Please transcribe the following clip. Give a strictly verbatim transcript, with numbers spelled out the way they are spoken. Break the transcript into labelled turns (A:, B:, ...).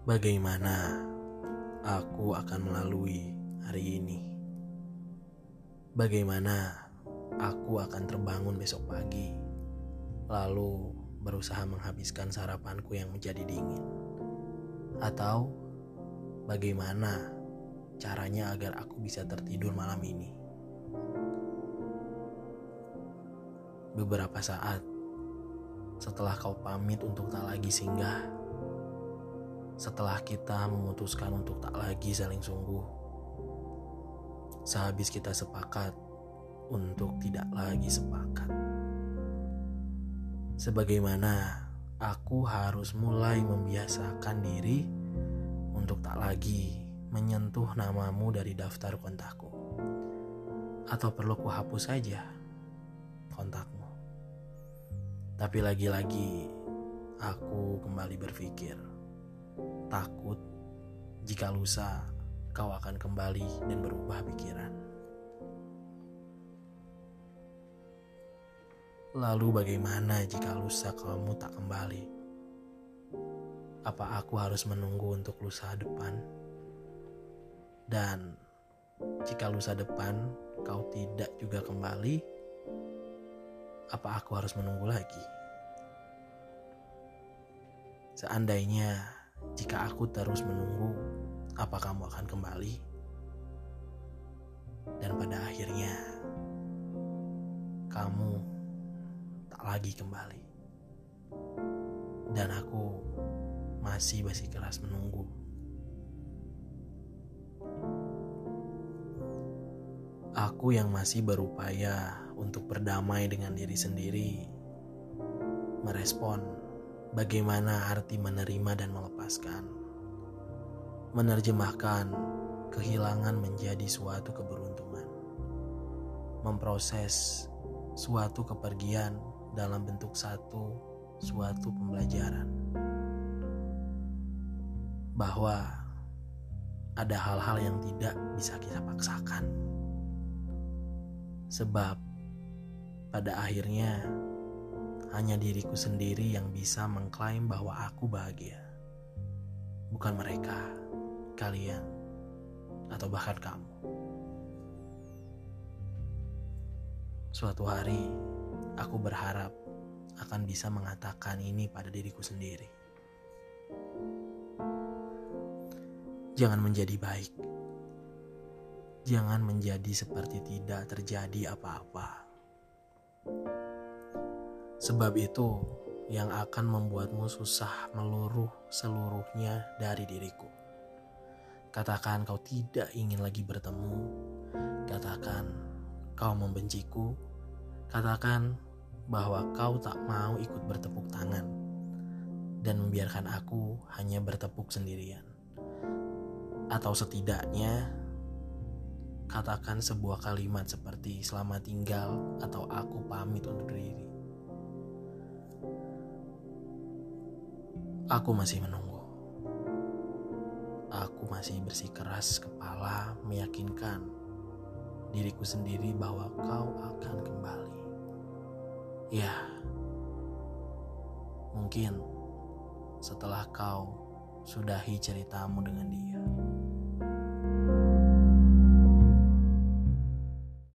A: Bagaimana aku akan melalui hari ini? Bagaimana aku akan terbangun besok pagi, lalu berusaha menghabiskan sarapanku yang menjadi dingin? Atau bagaimana caranya agar aku bisa tertidur malam ini? Beberapa saat setelah kau pamit untuk tak lagi singgah, setelah kita memutuskan untuk tak lagi saling sungguh, sehabis kita sepakat untuk tidak lagi sepakat, sebagaimana aku harus mulai membiasakan diri untuk tak lagi menyentuh namamu dari daftar kontakku. Atau perlu ku hapus saja kontakmu? Tapi lagi-lagi aku kembali berpikir, takut jika lusa kau akan kembali dan berubah pikiran. Lalu bagaimana jika lusa kamu tak kembali? Apa aku harus menunggu untuk lusa depan? Dan jika lusa depan kau tidak juga kembali, apa aku harus menunggu lagi? Seandainya jika aku terus menunggu, apa kamu akan kembali? Dan pada akhirnya kamu tak lagi kembali, dan aku masih bersikeras menunggu. Aku yang masih berupaya untuk berdamai dengan diri sendiri, merespon bagaimana arti menerima dan melepaskan, menerjemahkan kehilangan menjadi suatu keberuntungan, memproses suatu kepergian dalam bentuk satu suatu pembelajaran, bahwa ada hal-hal yang tidak bisa kita paksakan, sebab pada akhirnya hanya diriku sendiri yang bisa mengklaim bahwa aku bahagia, bukan mereka, kalian, atau bahkan kamu. Suatu hari aku berharap akan bisa mengatakan ini pada diriku sendiri. Jangan menjadi baik. Jangan menjadi seperti tidak terjadi apa-apa. Sebab itu yang akan membuatmu susah meluruh seluruhnya dari diriku. Katakan kau tidak ingin lagi bertemu. Katakan kau membenciku. Katakan bahwa kau tak mau ikut bertepuk tangan dan membiarkan aku hanya bertepuk sendirian. Atau setidaknya katakan sebuah kalimat seperti selamat tinggal atau aku pamit undur diri. Aku masih menunggu. Aku masih bersikeras kepala meyakinkan diriku sendiri bahwa kau akan kembali. Ya, mungkin setelah kau sudahi ceritamu dengan dia.